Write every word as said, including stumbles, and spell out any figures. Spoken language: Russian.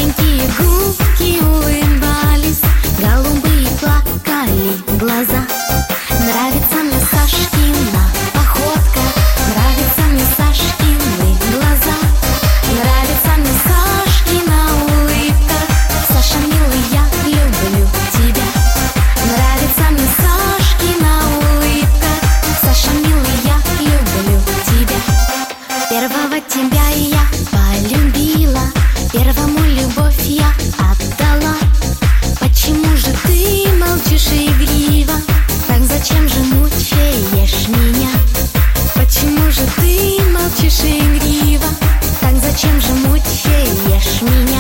маленькие губки улыбались, голубые плакали глаза. Нравится мне Сашкина походка, нравится мне Сашкины глаза, нравится мне Сашкина улыбка. Саша, милый, я люблю тебя. Нравится мне Сашкина улыбка. Саша, милый, я люблю тебя. Первого тебя я полюбила, первому любовь я отдала. Почему же ты молчишь игриво? Так зачем же мучаешь меня? Почему же ты молчишь игриво? Так зачем же мучаешь меня?